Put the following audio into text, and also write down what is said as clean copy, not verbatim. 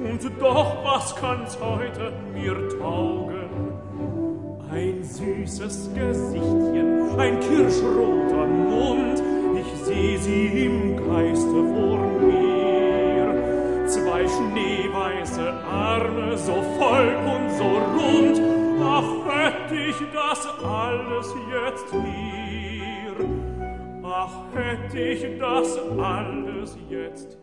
Und doch, was kann's heute mir taugen? Ein süßes Gesichtchen, ein kirschroter Mund, ich seh sie im Geiste vor mir. Zwei schneeweiße Arme, so voll und so rund, ach, hätt ich das alles jetzt hier, ach, hätt ich das alles jetzt